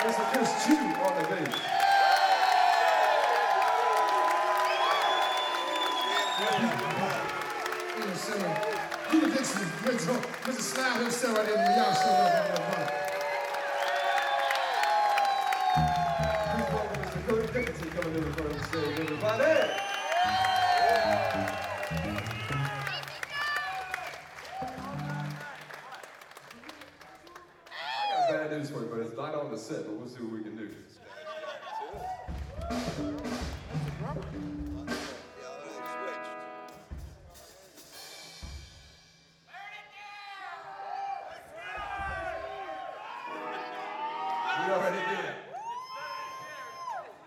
Mr. Chris Chu on the bass. Peter Dixon, Mr. Slab himself right there when y'all show up on that mic. Please welcome Mr. Cody Dickinson coming to the front of the stage, everybody. I got bad news for you, but it's not on the set, but we'll see what we can do.